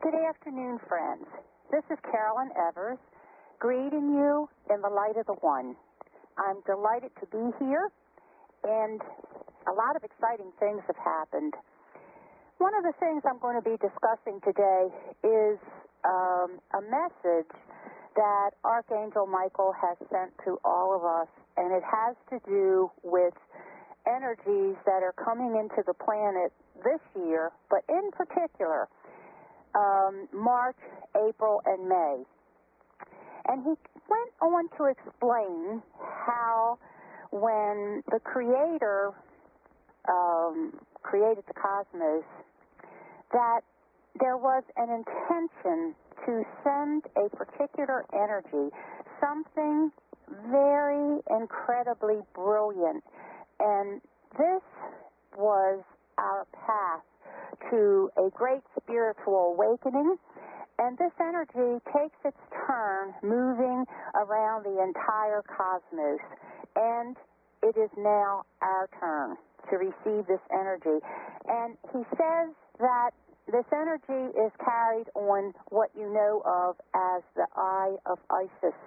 Good afternoon, friends. This is Carolyn Evers, greeting you in the light of the One. I'm delighted to be here, and a lot of exciting things have happened. One of the things I'm going to be discussing today is a message that Archangel Michael has sent to all of us, and it has to do with energies that are coming into the planet this year, but in particular, March, April, and May. And he went on to explain how when the Creator created the cosmos, that there was an intention to send a particular energy, something very incredibly brilliant. And this was our path to a great spiritual awakening, and this energy takes its turn moving around the entire cosmos, and it is now our turn to receive this energy. And he says that this energy is carried on what you know of as the Eye of Isis.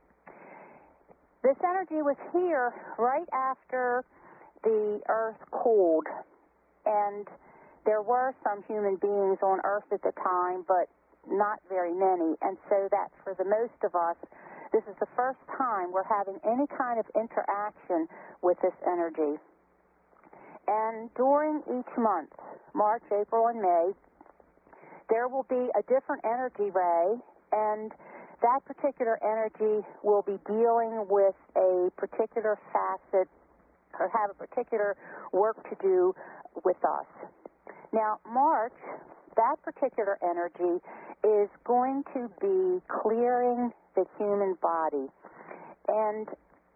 This energy was here right after the Earth cooled, and there were some human beings on Earth at the time, but not very many, and so that for the most of us, this is the first time we're having any kind of interaction with this energy. And during each month, March, April, and May, there will be a different energy ray, and that particular energy will be dealing with a particular facet or have a particular work to do with us. Now, March, that particular energy is going to be clearing the human body. And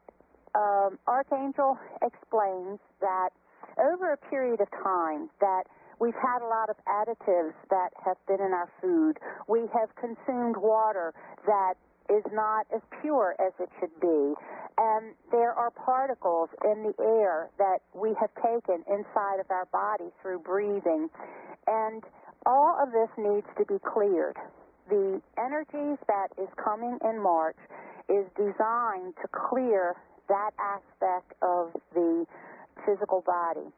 Archangel explains that over a period of time that we've had a lot of additives that have been in our food. We have consumed water that is not as pure as it should be. And there are particles in the air that we have taken inside of our body through breathing. And all of this needs to be cleared. The energies that is coming in March is designed to clear that aspect of the physical body.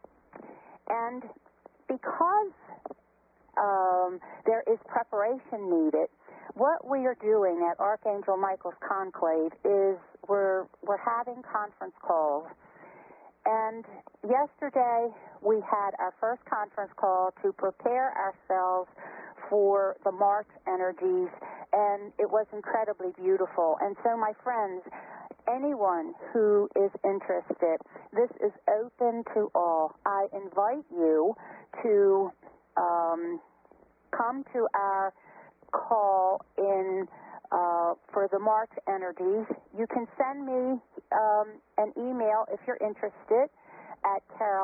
And because there is preparation needed, what we are doing at Archangel Michael's Conclave is we're having conference calls. And yesterday we had our first conference call to prepare ourselves for the March energies, and it was incredibly beautiful. And so, my friends, anyone who is interested, this is open to all. I invite you to come to our call in for the March energies. You can send me an email if you're interested at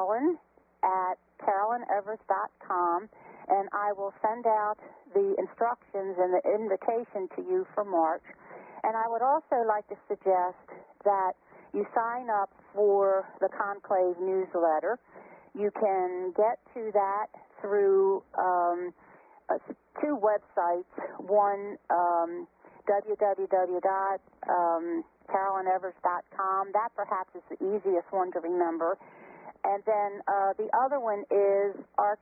carolynevers.com, and I will send out the instructions and the invitation to you for March. And I would also like to suggest that you sign up for the Conclave newsletter. You can get to that through two websites, one www.carolynevers.com. That perhaps is the easiest one to remember. And then the other one is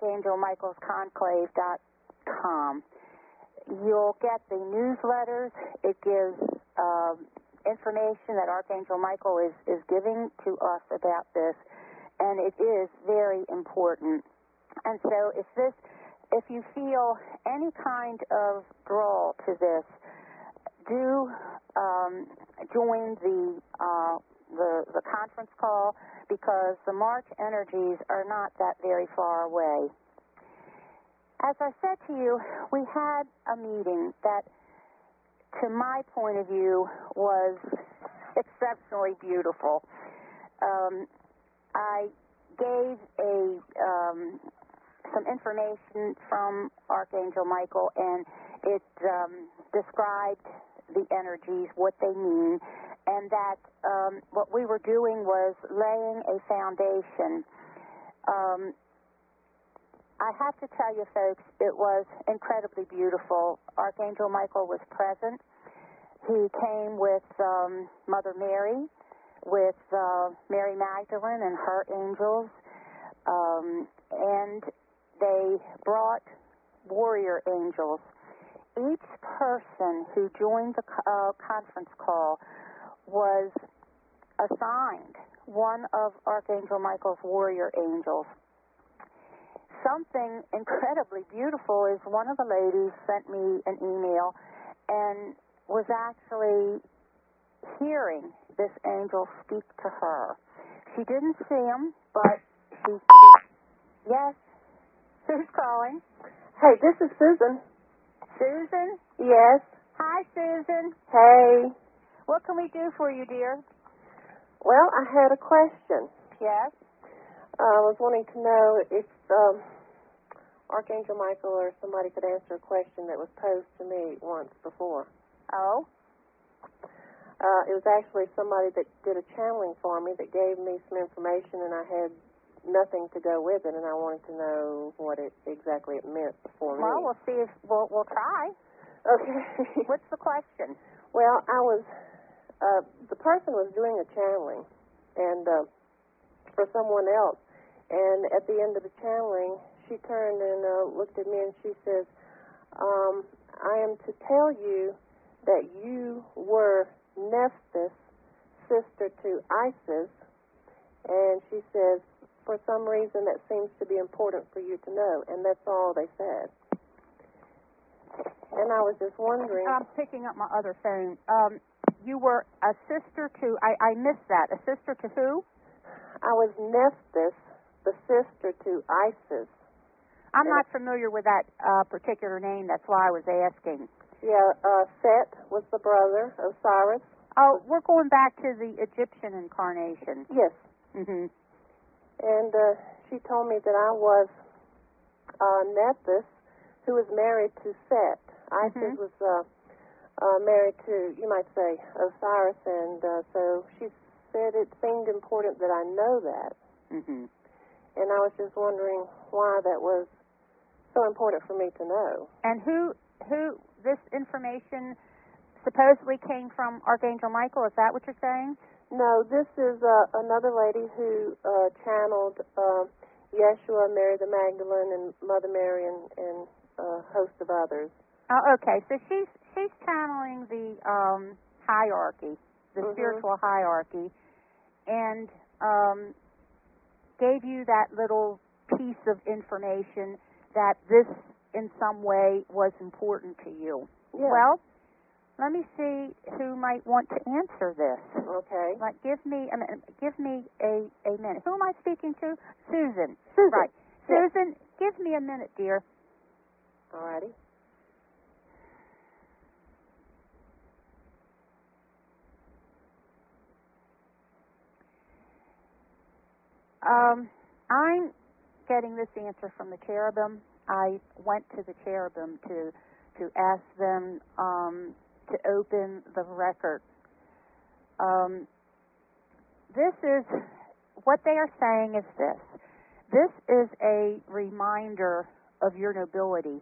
archangelmichaelsconclave.com. You'll get the newsletters. It gives information that Archangel Michael is giving to us about this, and it is very important. And so if you feel any kind of draw to this, do join the conference call, because the March energies are not that very far away. As I said to you, we had a meeting that, to my point of view, was exceptionally beautiful. I gave some information from Archangel Michael, and it described the energies, what they mean, and that what we were doing was laying a foundation. I have to tell you, folks, it was incredibly beautiful. Archangel Michael was present. He came with Mother Mary, with Mary Magdalene and her angels, and they brought warrior angels. Each person who joined the conference call was assigned one of Archangel Michael's warrior angels. Something incredibly beautiful is one of the ladies sent me an email and was actually hearing this angel speak to her. She didn't see him, but she yes. Who's calling? Hey, this is Susan. Susan? Yes. Hi, Susan. Hey. What can we do for you, dear? Well, I had a question. Yes? I was wanting to know if Archangel Michael or somebody could answer a question that was posed to me once before. Oh? It was actually somebody that did a channeling for me that gave me some information, and I had nothing to go with it, and I wanted to know what exactly it meant for me. Well, we'll see if we'll try. Okay. What's the question? Well, the person was doing a channeling, and for someone else, and at the end of the channeling, she turned and looked at me, and she says, I am to tell you that you were Nephthys, sister to Isis, and she says, for some reason that seems to be important for you to know, and that's all they said. And I was just wondering... I'm picking up my other phone. You were a sister to... I missed that. A sister to who? I was Nephthys, the sister to Isis. I'm not familiar with that particular name. That's why I was asking. Yeah, Set was the brother of Cyrus. Oh, we're going back to the Egyptian incarnation. Yes. Mm-hmm. And she told me that I was Nephthys, who was married to Set. Isis was married to, you might say, Osiris, and so she said it seemed important that I know that. Mm-hmm. And I was just wondering why that was so important for me to know. And who this information supposedly came from Archangel Michael? Is that what you're saying? No, this is another lady who channeled Yeshua, Mary the Magdalene, and Mother Mary, and a host of others. Oh, okay. So she's channeling the hierarchy, the spiritual hierarchy, and gave you that little piece of information that this, in some way, was important to you. Yeah. Well, let me see who might want to answer this. Okay. Give me a minute. Who am I speaking to? Susan. Susan. Right. Yes. Susan, give me a minute, dear. All righty. I'm getting this answer from the cherubim. I went to the cherubim to ask them to open the record. This is what they are saying is this. This is a reminder of your nobility.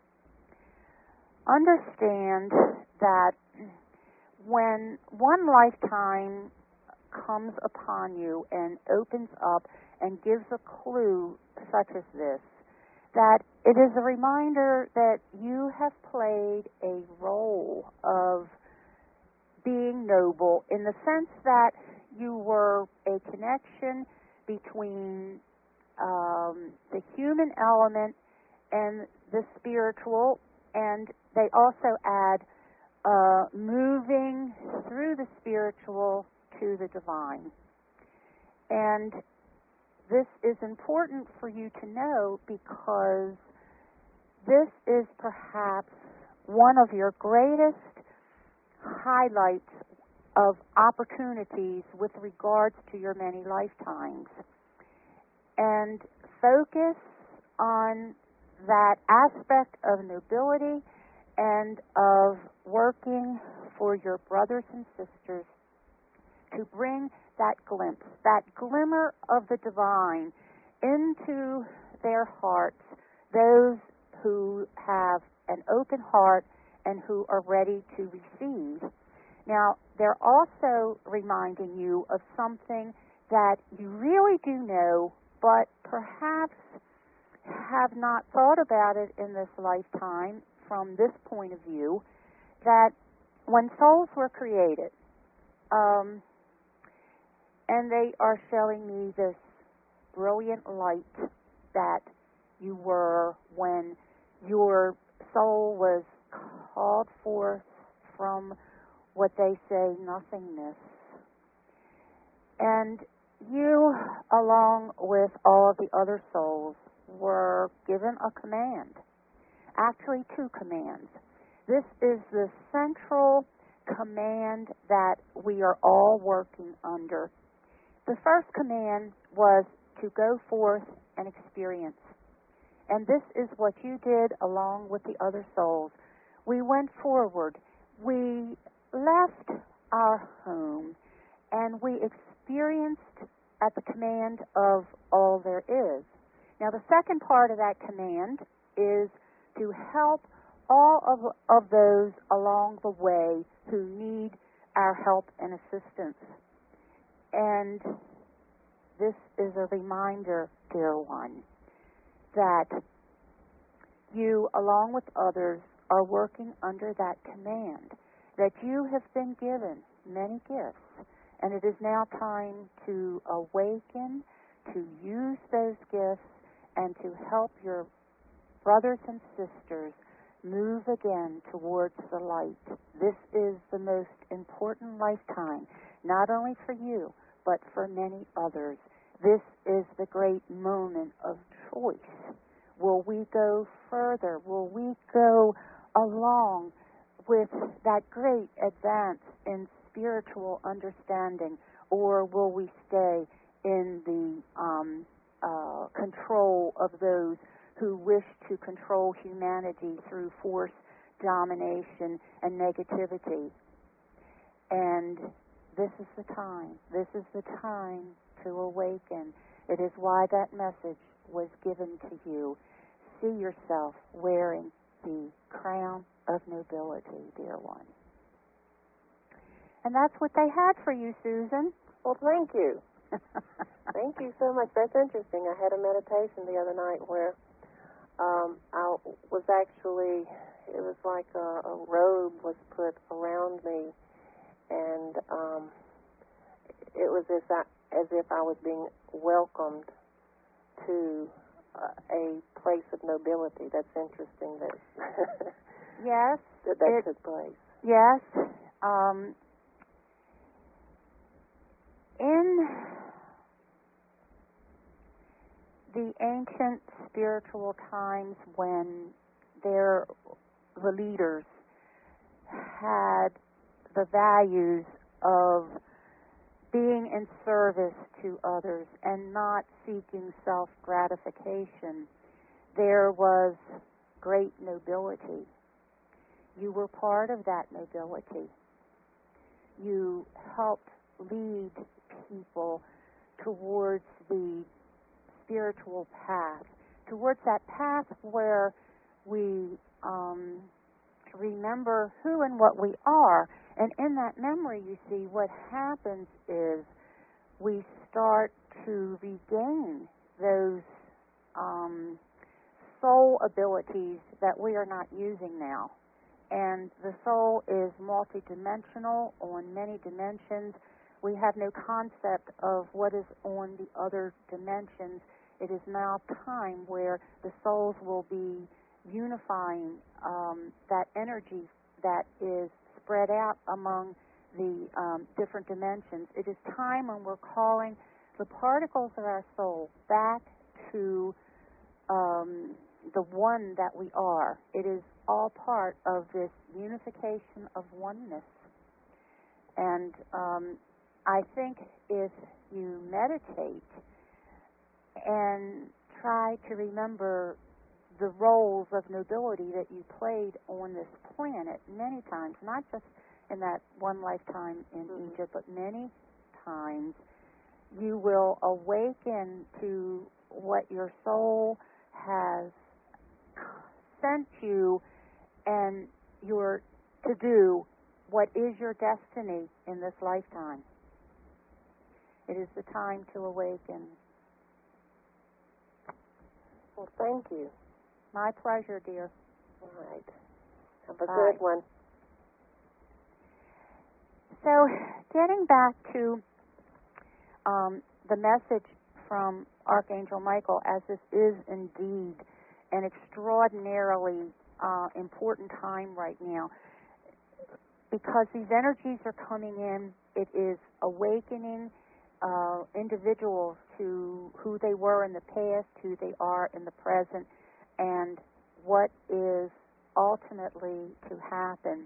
Understand that when one lifetime comes upon you and opens up and gives a clue such as this, that it is a reminder that you have played a role of being noble in the sense that you were a connection between the human element and the spiritual, and they also add moving through the spiritual to the divine. And this is important for you to know because this is perhaps one of your greatest highlights of opportunities with regards to your many lifetimes. And focus on that aspect of nobility and of working for your brothers and sisters to bring that glimpse, that glimmer of the divine into their hearts, those who have an open heart and who are ready to receive. Now, they're also reminding you of something that you really do know, but perhaps have not thought about it in this lifetime from this point of view, that when souls were created, and they are showing me this brilliant light that you were when your soul was called forth from what they say nothingness. And you, along with all of the other souls, were given a command, actually two commands. This is the central command that we are all working under. The first command was to go forth and experience. And this is what you did along with the other souls. We went forward. We left our home and we experienced at the command of all there is. Now, the second part of that command is to help all of those along the way who need our help and assistance. And this is a reminder, dear one, that you, along with others, are working under that command, that you have been given many gifts, and it is now time to awaken, to use those gifts, and to help your brothers and sisters move again towards the light. This is the most important lifetime, not only for you, but for many others. This is the great moment of choice. Will we go further? Will we go along with that great advance in spiritual understanding, or will we stay in the control of those who wish to control humanity through force, domination, and negativity? And this is the time. This is the time to awaken. It is why that message was given to you. See yourself wearing the crown of nobility, dear one. And that's what they had for you, Susan. Well, thank you. Thank you so much. That's interesting. I had a meditation the other night where I was actually, it was like a robe was put around me, and it was as if I was being welcomed to a place of nobility. That's interesting that yes, that took place. Yes. In the ancient spiritual times when the leaders had the values of being in service to others and not seeking self-gratification, there was great nobility. You were part of that nobility. You helped lead people towards the spiritual path, towards that path where we remember who and what we are. And in that memory, you see, what happens is we start to regain those soul abilities that we are not using now. And the soul is multidimensional on many dimensions. We have no concept of what is on the other dimensions. It is now time where the souls will be unifying that energy that is spread out among the different dimensions. It is time when we're calling the particles of our soul back to the one that we are. It is all part of this unification of oneness. And I think if you meditate and try to remember the roles of nobility that you played on this planet many times, not just in that one lifetime in Egypt, but many times, you will awaken to what your soul has sent you, and you're to do what is your destiny in this lifetime. It is the time to awaken. Well, thank you. My pleasure, dear. All right. Have a good one. So, getting back to the message from Archangel Michael, as this is indeed an extraordinarily important time right now, because these energies are coming in, it is awakening individuals to who they were in the past, who they are in the present, and what is ultimately to happen.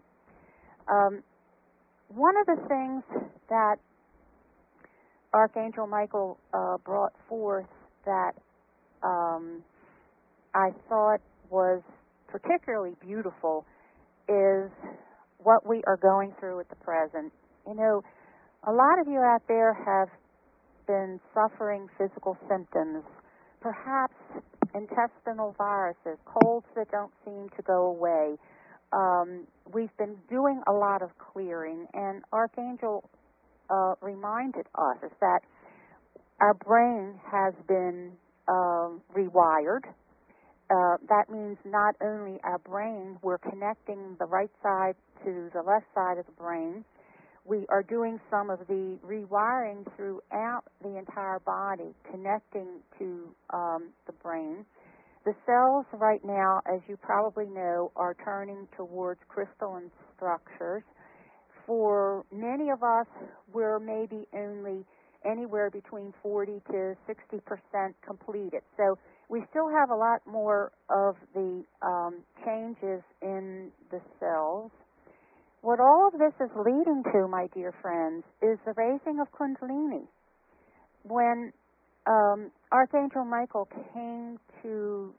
One of the things that Archangel Michael brought forth that I thought was particularly beautiful is what we are going through at the present. You know, a lot of you out there have been suffering physical symptoms, perhaps intestinal viruses, colds that don't seem to go away. We've been doing a lot of clearing, and Archangel reminded us that our brain has been rewired. That means not only our brain, we're connecting the right side to the left side of the brain. We are doing some of the rewiring throughout the entire body, connecting to the brain. The cells right now, as you probably know, are turning towards crystalline structures. For many of us, we're maybe only anywhere between 40 to 60% completed. So we still have a lot more of the changes in the cells. What all of this is leading to, my dear friends, is the raising of Kundalini. When Archangel Michael came to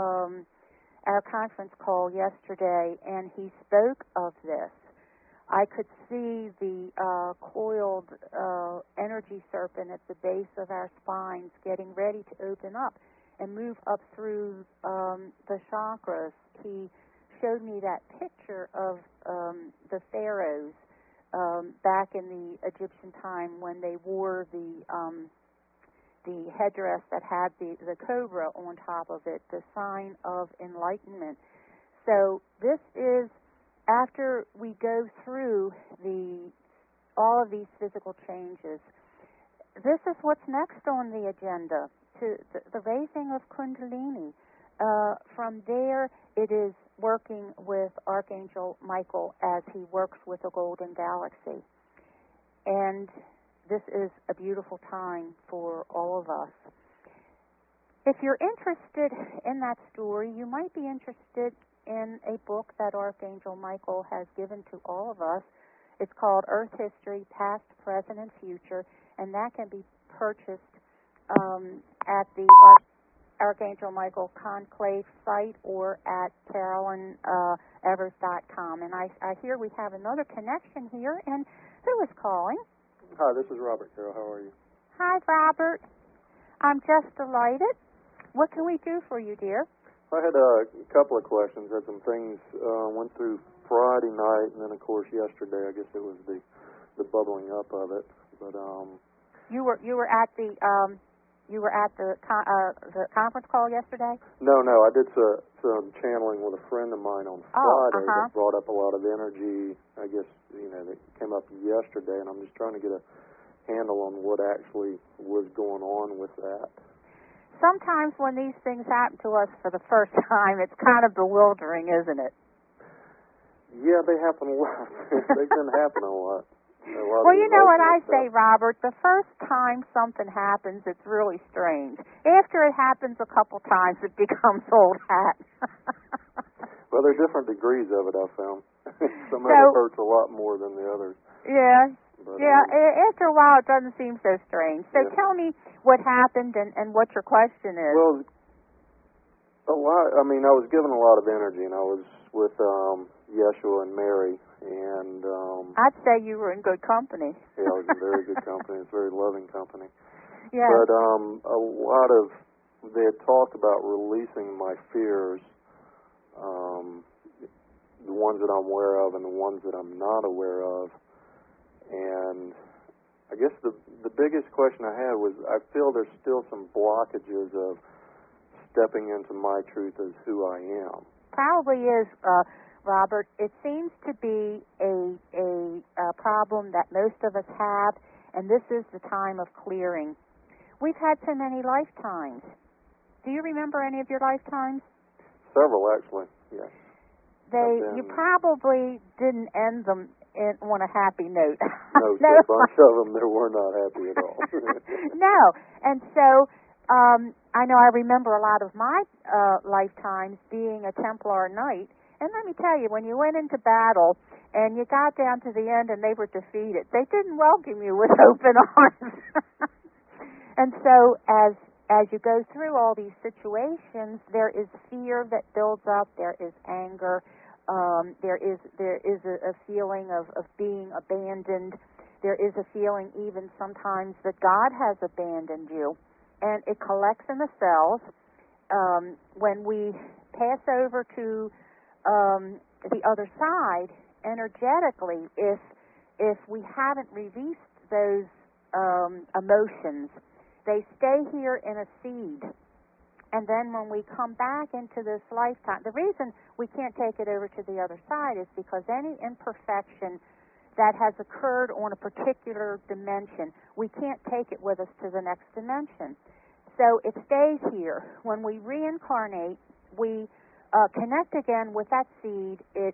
our conference call yesterday and he spoke of this, I could see the coiled energy serpent at the base of our spines getting ready to open up and move up through the chakras. He showed me that picture of the pharaohs back in the Egyptian time when they wore the headdress that had the cobra on top of it, the sign of enlightenment. So this is after we go through all of these physical changes. This is what's next on the agenda, to the raising of Kundalini. From there, it is working with Archangel Michael as he works with the Golden Galaxy. And this is a beautiful time for all of us. If you're interested in that story, you might be interested in a book that Archangel Michael has given to all of us. It's called Earth History, Past, Present, and Future, and that can be purchased at the Archangel Michael Conclave site or at CarolynEvers.com. And I hear we have another connection here, and who is calling? Hi, this is Robert, Carol. How are you? Hi, Robert. I'm just delighted. What can we do for you, dear? I had a couple of questions. Had some things went through Friday night, and then of course yesterday. I guess it was the bubbling up of it. But you were at the conference call yesterday? No. I did some channeling with a friend of mine on Friday that brought up a lot of energy. I guess that came up yesterday, and I'm just trying to get a handle on what actually was going on with that. Sometimes when these things happen to us for the first time, it's kind of bewildering, isn't it? Yeah, they happen a lot. They've been happening a lot. Well, you know what I say, Robert? The first time something happens, it's really strange. After it happens a couple times, it becomes old hat. Well, there are different degrees of it, I've found. Some of it hurts a lot more than the others. Yeah. But, after a while, it doesn't seem so strange. So tell me what happened and what your question is. Well, a lot. I mean, I was given a lot of energy, and I was with Yeshua and Mary, and I'd say you were in good company. Yeah, I was in very good company. It's a very loving company. Yeah. But a lot of they had talked about releasing my fears, the ones that I'm aware of and the ones that I'm not aware of. And I guess the biggest question I had was, I feel there's still some blockages of stepping into my truth as who I am. Probably is, Robert. It seems to be a problem that most of us have, and this is the time of clearing. We've had so many lifetimes. Do you remember any of your lifetimes? Several, actually, yes. You probably didn't end them on a happy note. No, no. A bunch of them that were not happy at all. No, and so I know I remember a lot of my lifetimes being a Templar Knight, and let me tell you, when you went into battle and you got down to the end and they were defeated, they didn't welcome you with open arms. And so as you go through all these situations, there is fear that builds up, there is anger, there is a feeling of being abandoned, there is a feeling even sometimes that God has abandoned you, and it collects in the cells. When we pass over to the other side, energetically, if we haven't released those emotions, they stay here in a seed. And then when we come back into this lifetime, the reason we can't take it over to the other side is because any imperfection that has occurred on a particular dimension, we can't take it with us to the next dimension. So it stays here. When we reincarnate, we connect again with that seed. It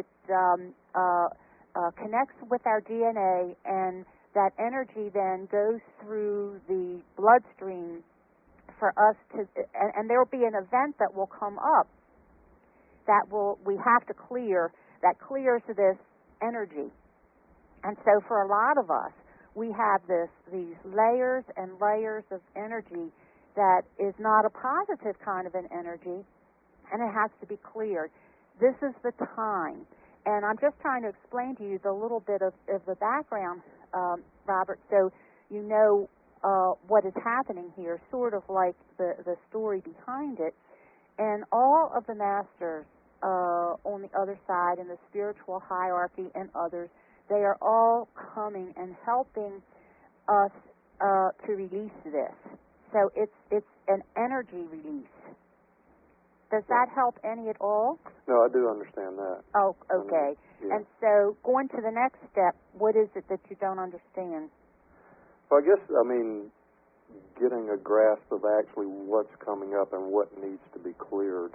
connects with our DNA, and that energy then goes through the bloodstream for us to, and there will be an event that will come up that we have to clear, that clears this energy. And so for a lot of us, we have these layers and layers of energy that is not a positive kind of an energy, and it has to be cleared. This is the time. And I'm just trying to explain to you the little bit of the background, Robert, so you know what is happening here, sort of like the story behind it. And all of the masters on the other side in the spiritual hierarchy and others, they are all coming and helping us to release this. So it's an energy release. Does that help any at all? No, I do understand that. Oh, okay. Yeah. And so going to the next step, what is it that you don't understand? Well, I guess, getting a grasp of actually what's coming up and what needs to be cleared.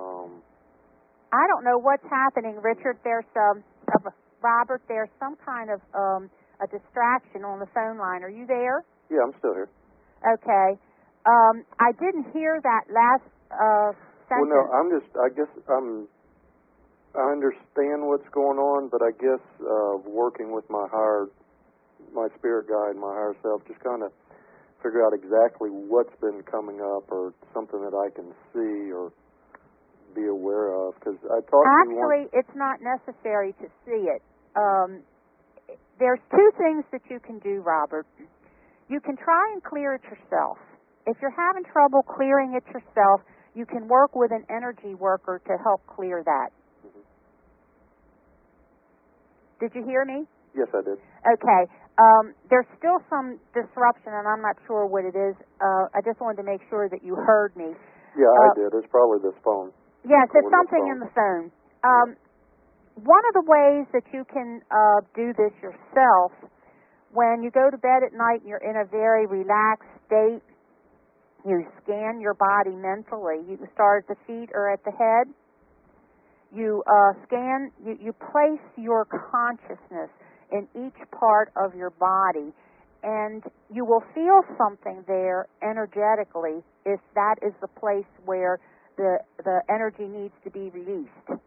I don't know what's happening, Richard. There's Robert, there's some kind of a distraction on the phone line. Are you there? Yeah, I'm still here. Okay. I didn't hear that last sentence. Well, no, I understand what's going on, but I guess working with my spirit guide, my higher self, just kind of figure out exactly what's been coming up, or something that I can see or be aware of. Because I talked to you once. It's not necessary to see it. There's two things that you can do, Robert. You can try and clear it yourself. If you're having trouble clearing it yourself, you can work with an energy worker to help clear that. Mm-hmm. Did you hear me? Yes, I did. Okay. There's still some disruption, and I'm not sure what it is. I just wanted to make sure that you heard me. Yeah, I did. It's probably this phone. Yes, it's something in the phone. One of the ways that you can do this yourself, when you go to bed at night and you're in a very relaxed state, you scan your body mentally. You can start at the feet or at the head. You scan, you place your consciousness in each part of your body, and you will feel something there energetically if that is the place where the energy needs to be released.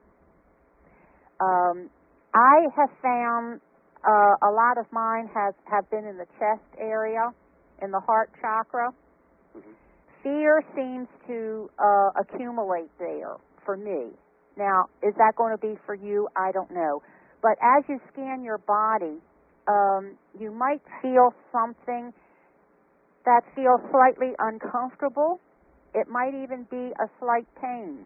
I have found a lot of mine have been in the chest area, in the heart chakra. Mm-hmm. Fear seems to accumulate there for me. Now, is that going to be for you? I don't know. But as you scan your body, you might feel something that feels slightly uncomfortable. It might even be a slight pain.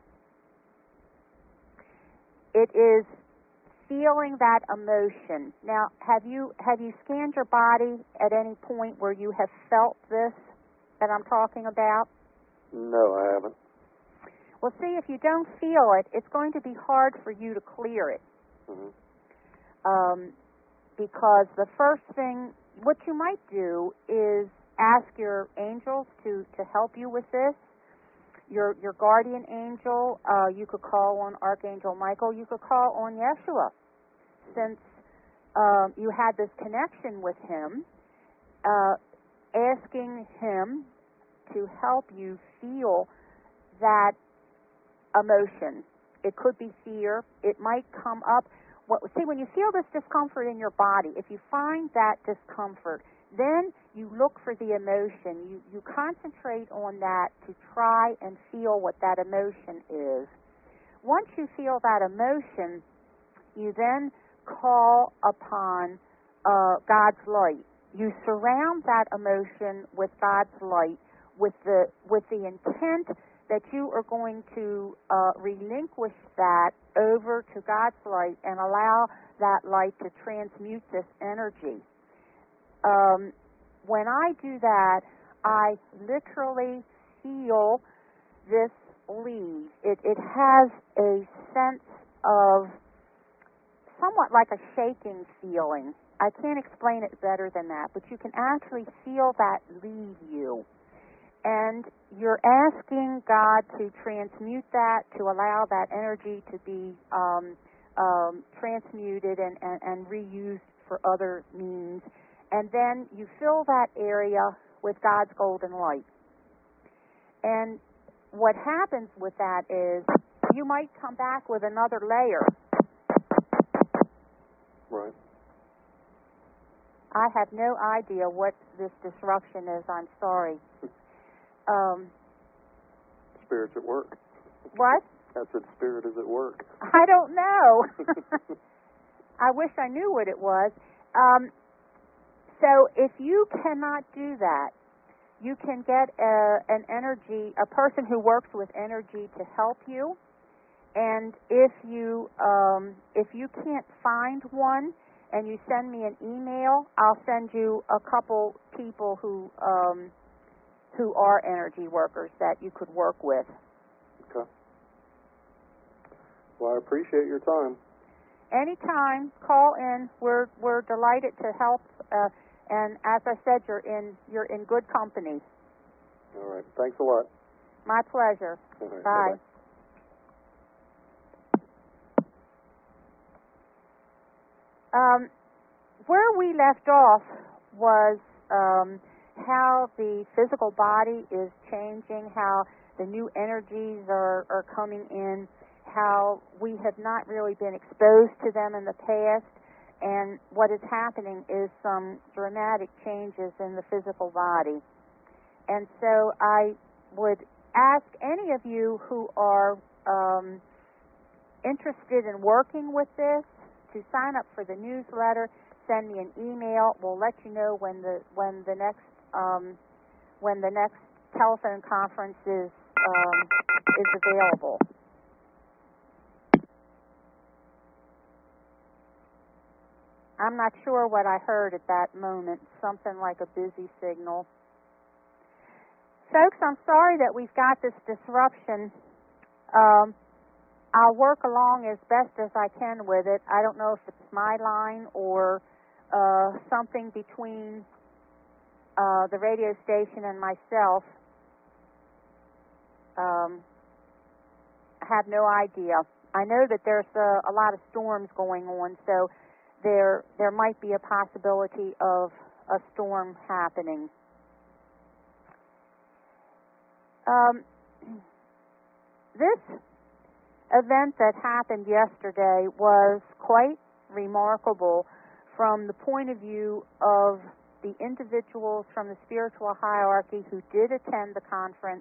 It is feeling that emotion. Now, have you scanned your body at any point where you have felt this that I'm talking about? No, I haven't. Well, see, if you don't feel it, it's going to be hard for you to clear it. Mm-hmm. Because the first thing, what you might do is ask your angels to help you with this. Your guardian angel, you could call on Archangel Michael. You could call on Yeshua, since you had this connection with him, asking him to help you feel that emotion. It could be fear. It might come up. See, when you feel this discomfort in your body, if you find that discomfort, then you look for the emotion. You concentrate on that to try and feel what that emotion is. Once you feel that emotion, you then call upon God's light. You surround that emotion with God's light, with the intent that you are going to relinquish that over to God's light and allow that light to transmute this energy. When I do that, I literally feel this leave. It has a sense of somewhat like a shaking feeling. I can't explain it better than that, but you can actually feel that leave you. And you're asking God to transmute that, to allow that energy to be transmuted and reused for other means. And then you fill that area with God's golden light. And what happens with that is you might come back with another layer. Right. I have no idea what this disruption is. I'm sorry. Spirit's at work. What? I said spirit is at work. I don't know. I wish I knew what it was. So if you cannot do that, you can get a person who works with energy to help you. And if you can't find one and you send me an email, I'll send you a couple people who are energy workers that you could work with. Okay. Well, I appreciate your time. Anytime, call in. We're delighted to help. And as I said, you're in good company. All right. Thanks a lot. My pleasure. All right. Bye. Bye-bye. Where we left off was how the physical body is changing, how the new energies are coming in, how we have not really been exposed to them in the past, and what is happening is some dramatic changes in the physical body. And so I would ask any of you who are interested in working with this to sign up for the newsletter. Send me an email. We'll let you know when the next telephone conference is available. I'm not sure what I heard at that moment. Something like a busy signal. Folks, I'm sorry that we've got this disruption. I'll work along as best as I can with it. I don't know if it's my line or something between the radio station and myself. I have no idea. I know that there's a lot of storms going on, so there might be a possibility of a storm happening. This event that happened yesterday was quite remarkable from the point of view of the individuals from the spiritual hierarchy who did attend the conference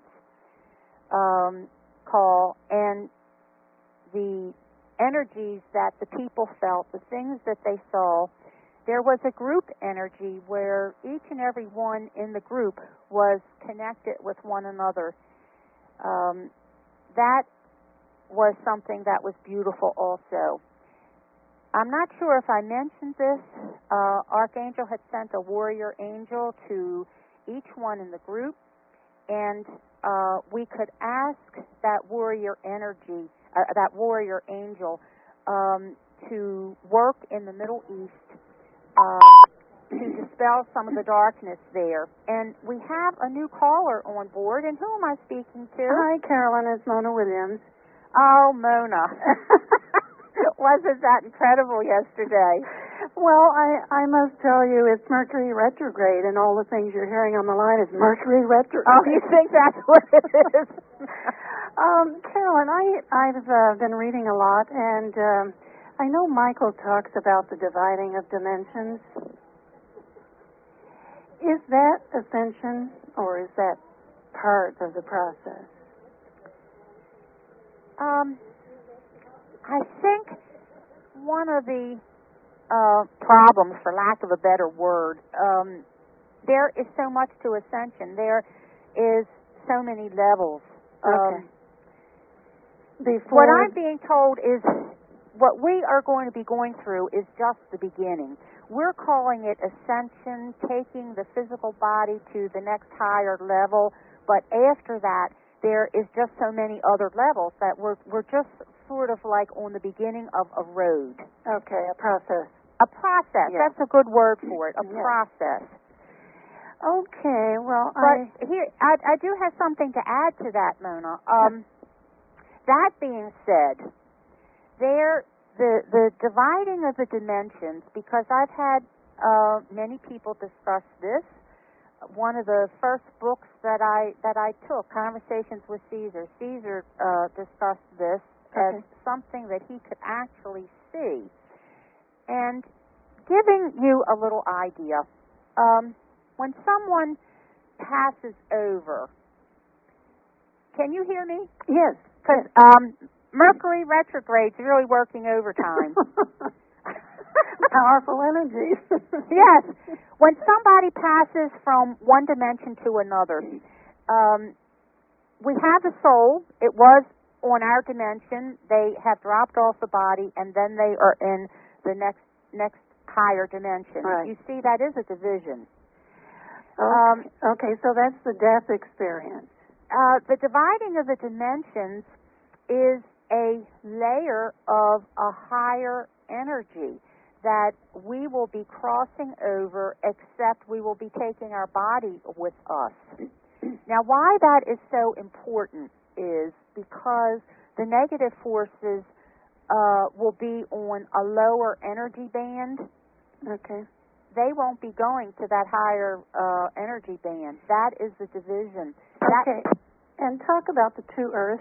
call, and the energies that the people felt, the things that they saw. There was a group energy where each and every one in the group was connected with one another. That was something that was beautiful also. I'm not sure if I mentioned this. Archangel had sent a warrior angel to each one in the group, and we could ask that warrior energy, that warrior angel, to work in the Middle East to dispel some of the darkness there. And we have a new caller on board, and who am I speaking to? Hi, Carolyn. It's Mona Williams. Oh, Mona. Wasn't that incredible yesterday? Well, I must tell you, it's Mercury retrograde, and all the things you're hearing on the line is Mercury retrograde. Oh, you think that's what it is? Carolyn, I've been reading a lot, and I know Michael talks about the dividing of dimensions. Is that ascension, or is that part of the process? I think one of the problems, for lack of a better word, there is so much to ascension. There is so many levels. Okay. What I'm being told is what we are going to be going through is just the beginning. We're calling it ascension, taking the physical body to the next higher level, but after that, there is just so many other levels that we're just sort of like on the beginning of a road. Okay, a process. A process. Yeah. That's a good word for it. A Yeah. process. Okay, well, but here I do have something to add to that, Mona. That being said, the dividing of the dimensions, because I've had many people discuss this. One of the first books that I took, Conversations with Caesar, discussed this as something that he could actually see. And giving you a little idea, when someone passes over, can you hear me? Yes. Because Mercury retrograde's really working overtime. Powerful energy. Yes. When somebody passes from one dimension to another, we have a soul. It was on our dimension. They have dropped off the body, and then they are in the next higher dimension. Right. You see, that is a division. Okay, so that's the death experience. The dividing of the dimensions is a layer of a higher energy that we will be crossing over, except we will be taking our body with us. Now, why that is so important is because the negative forces will be on a lower energy band. Okay. They won't be going to that higher energy band. That is the division. Okay. And talk about the two Earths.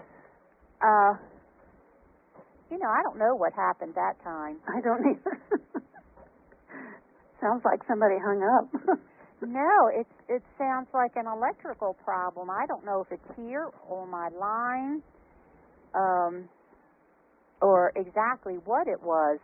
I don't know what happened that time. I don't either. Sounds like somebody hung up. No, it sounds like an electrical problem. I don't know if it's here on my line, or exactly what it was.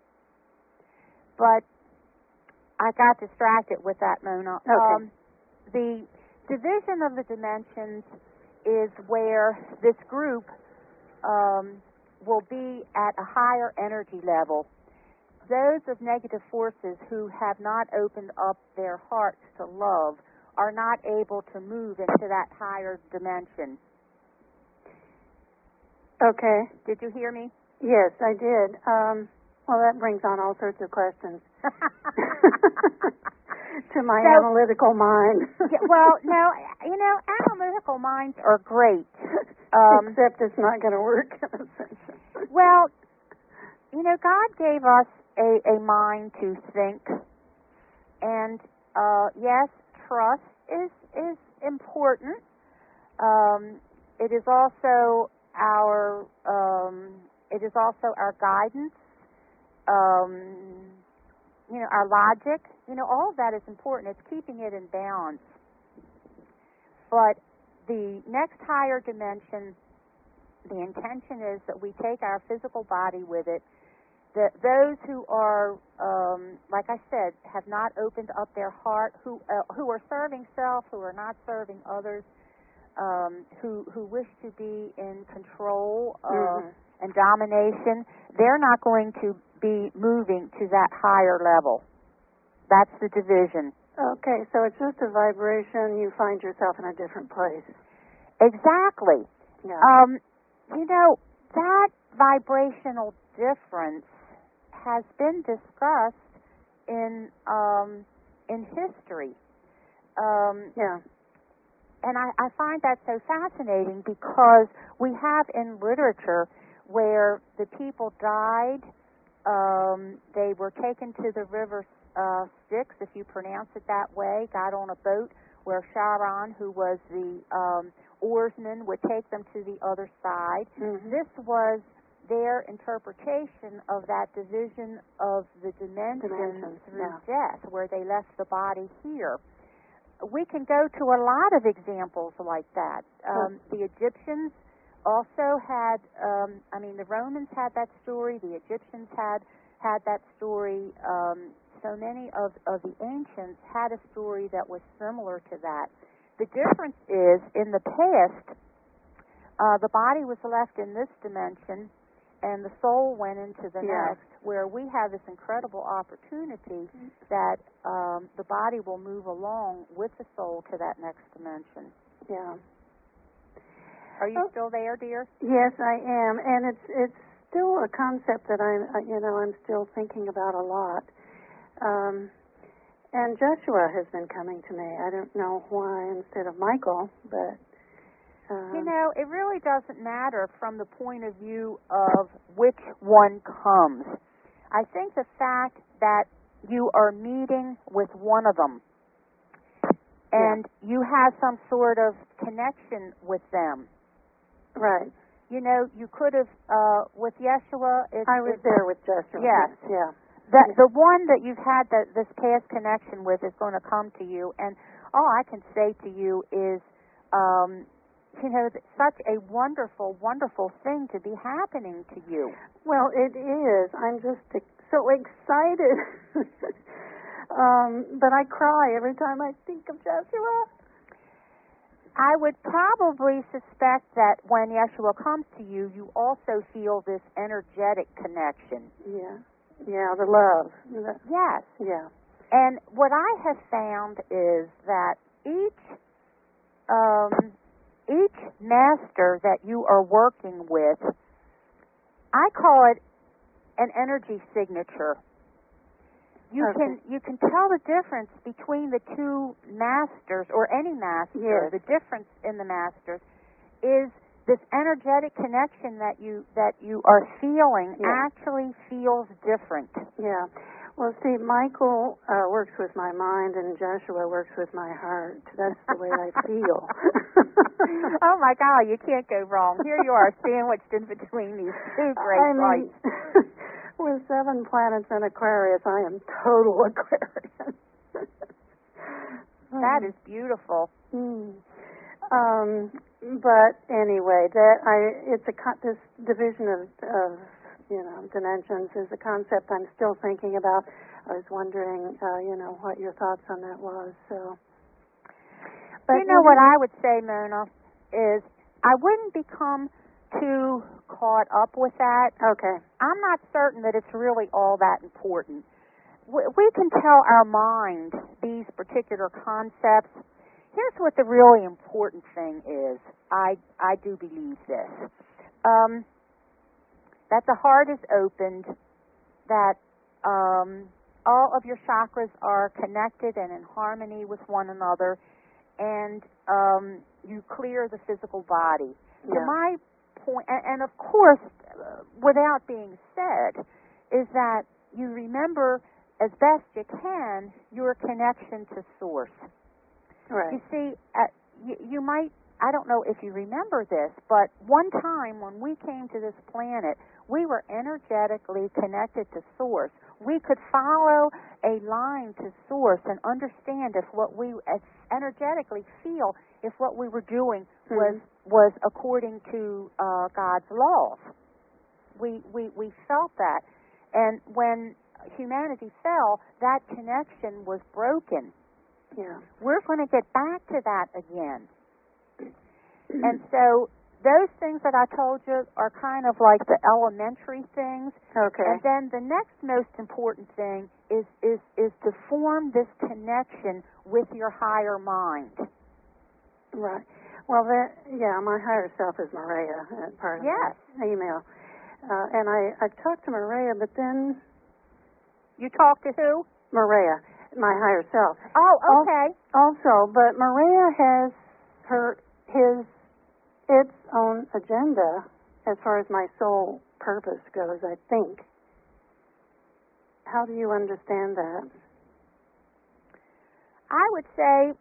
But I got distracted with that, Mona. Okay. The division of the dimensions is where this group will be at a higher energy level. Those of negative forces who have not opened up their hearts to love are not able to move into that higher dimension. Okay. Did you hear me? Yes, I did. Well, that brings on all sorts of questions to my analytical mind. Yeah, well, no, analytical minds are great. Except it's not going to work. Well, God gave us a mind to think, and yes, trust is important. It is also our guidance. Our logic. All of that is important. It's keeping it in balance. But the next higher dimension, the intention is that we take our physical body with it. That those who are, like I said, have not opened up their heart, who are serving self, who are not serving others, who wish to be in control and domination, they're not going to be moving to that higher level. That's the division. Okay, so it's just a vibration. You find yourself in a different place. Exactly. Yeah. That vibrational difference has been discussed in history. Yeah. And I find that so fascinating because we have in literature where the people died, they were taken to the river Styx, if you pronounce it that way, got on a boat where Charon, who was the oarsman, would take them to the other side. Mm-hmm. This was their interpretation of that division of the dimensions through death, where they left the body here. We can go to a lot of examples like that. The Egyptians also had, the Romans had that story, the Egyptians had that story. So many of the ancients had a story that was similar to that. The difference is, in the past, the body was left in this dimension and the soul went into the next, where we have this incredible opportunity that the body will move along with the soul to that next dimension. Yeah. Are you still there, dear? Yes, I am, and it's still a concept that I'm still thinking about a lot. And Joshua has been coming to me. I don't know why instead of Michael, but it really doesn't matter from the point of view of which one comes. I think the fact that you are meeting with one of them and you have some sort of connection with them. Right. You could have, with Yeshua... I was there with Joshua. Yes. Yeah. The one that you've had this past connection with is going to come to you, and all I can say to you is, such a wonderful, wonderful thing to be happening to you. Well, it is. I'm just so excited. But I cry every time I think of Joshua. I would probably suspect that when Yeshua comes to you, you also feel this energetic connection. Yeah. Yeah, the love. Yes. Yeah. And what I have found is that each master that you are working with, I call it an energy signature. You can tell the difference between the two masters, or any master. Yes. The difference in the masters is this energetic connection that you are feeling actually feels different. Yeah. Well, see, Michael works with my mind, and Joshua works with my heart. That's the way I feel. Oh my God, you can't go wrong. Here you are, sandwiched in between these two great lights. With 7 planets in Aquarius, I am total Aquarius. That is beautiful. But anyway, this division of dimensions is a concept I'm still thinking about. I was wondering, what your thoughts on that was. So, but what I would say, Mona, is I wouldn't become too caught up with that. Okay. I'm not certain that it's really all that important. We can tell our mind these particular concepts. Here's what the really important thing is. I do believe this. That the heart is opened, that all of your chakras are connected and in harmony with one another, and you clear the physical body. Yeah. To my point, and of course, without being said, is that you remember as best you can your connection to Source. Right. You see, you might, I don't know if you remember this, but one time when we came to this planet, we were energetically connected to Source. We could follow a line to Source and understand if what we energetically feel if what we were doing was according to God's laws. We felt that. And when humanity fell, that connection was broken. Yeah. We're going to get back to that again. And so those things that I told you are kind of like the elementary things. Okay. And then the next most important thing is to form this connection with your higher mind. Right. Well, my higher self is Maria, part of my email. And I've talked to Maria, but then... You talked to who? Maria, my higher self. Oh, okay. Also, but Maria has its own agenda as far as my soul purpose goes, I think. How do you understand that? I would say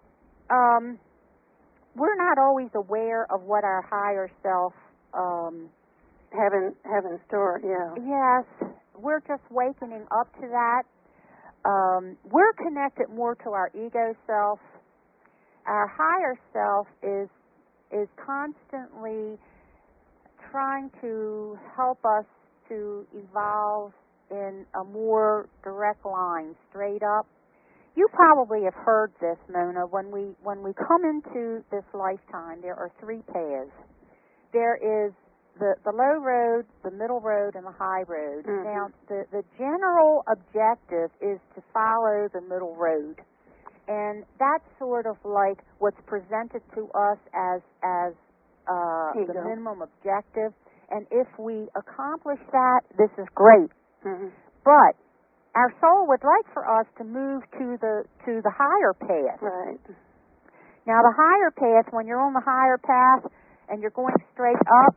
we're not always aware of what our higher self have in store. Yeah. Yes, we're just wakening up to that. We're connected more to our ego self. Our higher self is constantly trying to help us to evolve in a more direct line, straight up. You probably have heard this, Mona. When we come into this lifetime, there are three paths. There is the low road, the middle road, and the high road. Mm-hmm. Now, the general objective is to follow the middle road, and that's sort of like what's presented to us as the minimum objective. And if we accomplish that, this is great. Mm-hmm. But our soul would like for us to move to the higher path. Right. Now, the higher path, when you're on the higher path and you're going straight up,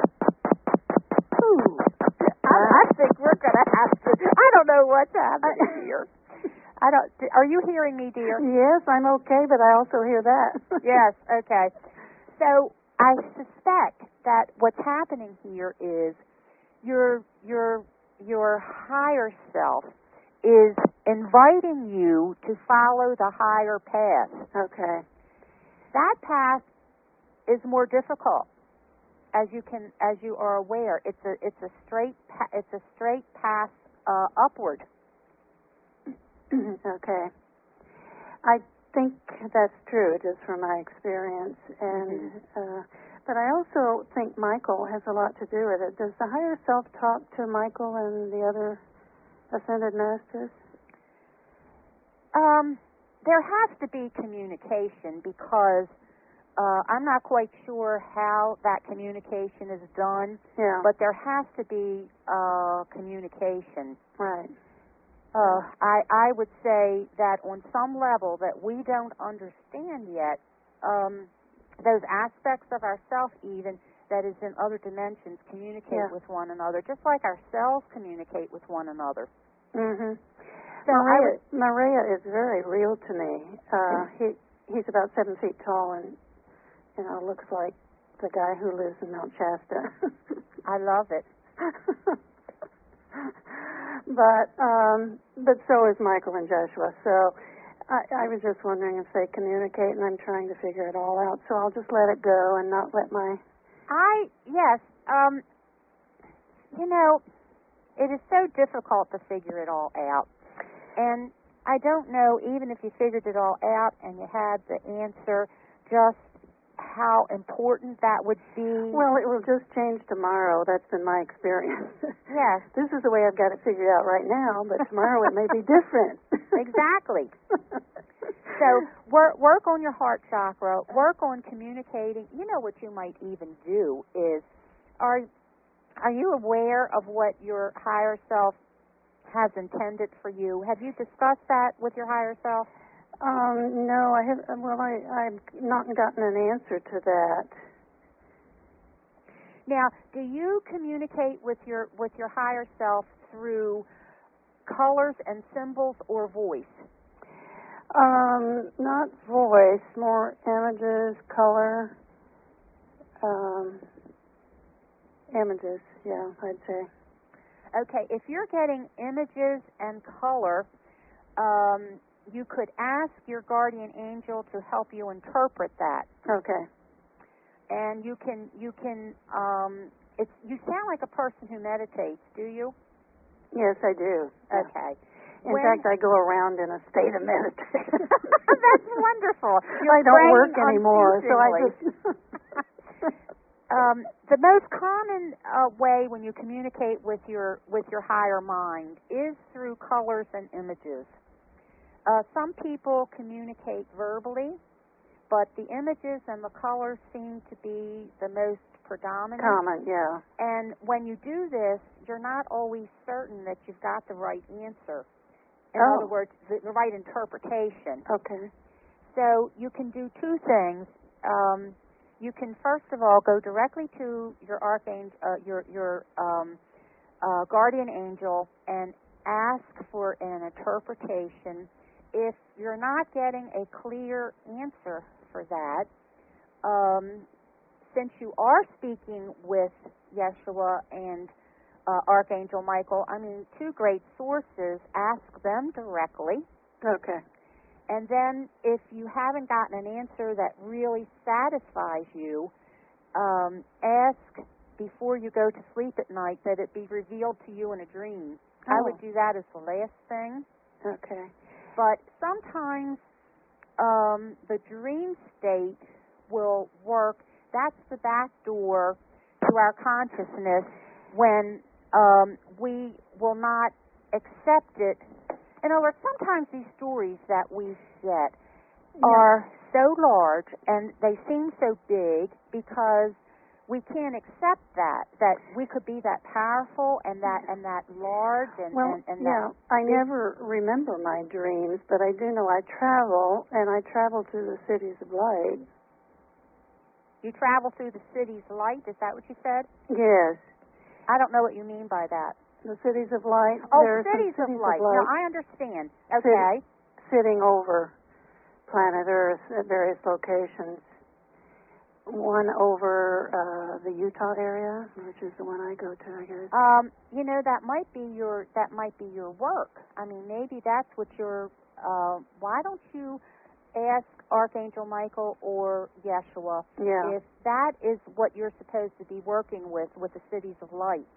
I think we're going to have to. I don't know what's happening here. Are you hearing me, dear? Yes, I'm okay, but I also hear that. Yes. Okay. So I suspect that what's happening here is your higher self is inviting you to follow the higher path. Okay. That path is more difficult, as you are aware. It's a straight path upward. Okay. I think that's true, just from my experience, and but I also think Michael has a lot to do with it. Does the higher self talk to Michael and the other ascended masters? There has to be communication, because I'm not quite sure how that communication is done. Yeah. But there has to be communication. Right. I would say that on some level that we don't understand yet, those aspects of ourself even that is in other dimensions communicate with one another, just like our cells communicate with one another. Mm-hmm. So Maria is very real to me. He's about 7 feet tall and, looks like the guy who lives in Mount Shasta. I love it. But so is Michael and Joshua. So I was just wondering if they communicate, and I'm trying to figure it all out. So I'll just let it go and not let my... Yes. It is so difficult to figure it all out. And I don't know, even if you figured it all out and you had the answer, just how important that would be. Well, it will just change tomorrow. That's been my experience. Yes. This is the way I've got it figured out right now, but tomorrow it may be different. Exactly. So work on your heart chakra, work on communicating. You know what you might even do is, are you aware of what your higher self has intended for you? Have you discussed that with your higher self? No, I have. Well, I've not gotten an answer to that. Now, do you communicate with your higher self through colors and symbols or voice? Not voice, more images, color. Images, yeah, I'd say. Okay, if you're getting images and color, you could ask your guardian angel to help you interpret that. Okay. And you sound like a person who meditates, do you? Yes, I do. Okay. In fact, I go around in a state of meditation. That's wonderful. I don't work anymore, so I just... The most common way when you communicate with your higher mind is through colors and images. Some people communicate verbally, but the images and the colors seem to be the most predominant. Common, yeah. And when you do this, you're not always certain that you've got the right answer. In other words, the right interpretation. Okay. So you can do two things. You can first of all go directly to your archangel, your guardian angel, and ask for an interpretation. If you're not getting a clear answer for that, since you are speaking with Yeshua and Archangel Michael, two great sources, ask them directly. Okay. And then if you haven't gotten an answer that really satisfies you, ask before you go to sleep at night that it be revealed to you in a dream. I would do that as the last thing. Okay. But sometimes the dream state will work. That's the back door to our consciousness when we will not accept it. In other words, sometimes these stories that we get are so large and they seem so big because we can't accept that we could be that powerful and that large and that. I never remember my dreams, but I do know I travel, and I travel to the cities of light. You travel through the cities of light? Is that what you said? Yes. I don't know what you mean by that. The cities of light. Oh, there cities of light. No, I understand. Okay. Sitting over planet Earth at various locations. One over the Utah area, which is the one I go to, I guess. That might be your work. Maybe that's what your. Why don't you ask Archangel Michael or Yeshua if that is what you're supposed to be working with the cities of light?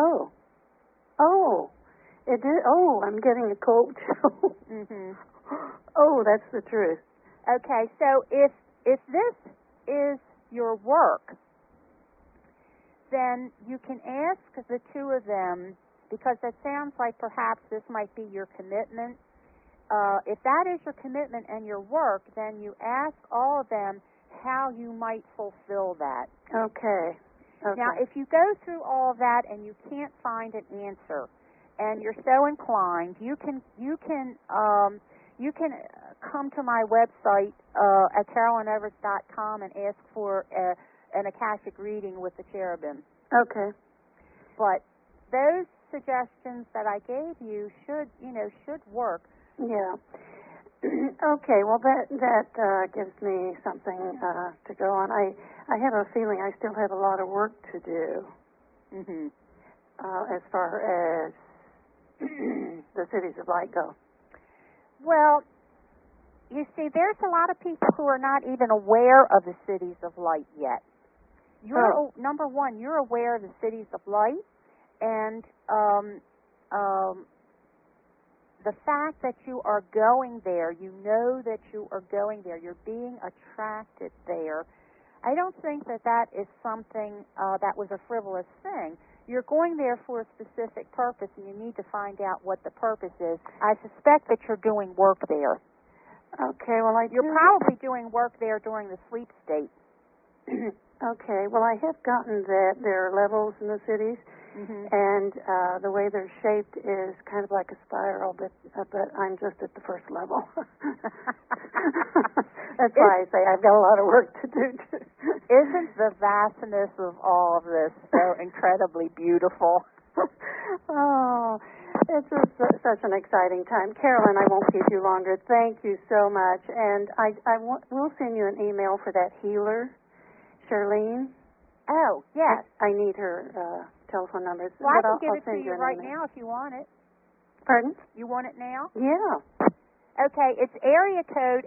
It is. I'm getting a cold chill. Mhm. Oh, that's the truth. Okay, so if this is your work, then you can ask the two of them, because that sounds like perhaps this might be your commitment. If that is your commitment and your work, then you ask all of them how you might fulfill that. Okay. Now, if you go through all of that and you can't find an answer, and you're so inclined, you can come to my website at CarolynEvers.com and ask for an Akashic reading with the cherubim. Okay. But those suggestions that I gave you should work. Yeah. Okay. Well, that gives me something to go on. I have a feeling I still have a lot of work to do. Mhm. As far as the cities of light go. Well, you see, there's a lot of people who are not even aware of the cities of light yet. Number one, you're aware of the cities of light, and the fact that you are going there, you know that you are going there, you're being attracted there. I don't think that is something that was a frivolous thing. You're going there for a specific purpose, and you need to find out what the purpose is. I suspect that you're doing work there. Okay, well, You're probably doing work there during the sleep state. Okay, well, I have gotten that there are levels in the cities, and the way they're shaped is kind of like a spiral, but I'm just at the first level. That's why I say I've got a lot of work to do. Isn't the vastness of all of this so incredibly beautiful? Oh, it's just such an exciting time. Carolyn, I won't keep you longer. Thank you so much. And we'll send you an email for that healer, Charlene. Oh, yes. I need her telephone number. Well, I can give it to you right now if you want it. Pardon? You want it now? Yeah. Okay, it's area code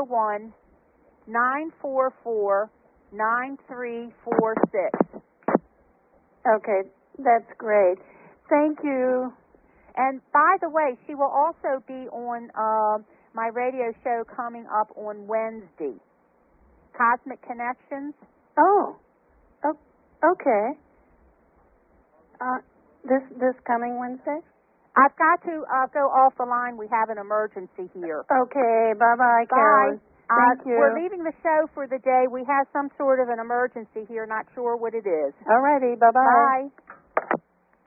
801-944-9346. Okay, that's great. Thank you. And by the way, she will also be on my radio show coming up on Wednesday, Cosmic Connections. Oh, Okay. This coming Wednesday? I've got to go off the line. We have an emergency here. Okay. Bye-bye, Carolyn. Thank you. We're leaving the show for the day. We have some sort of an emergency here. Not sure what it is. All righty. Bye-bye. Bye.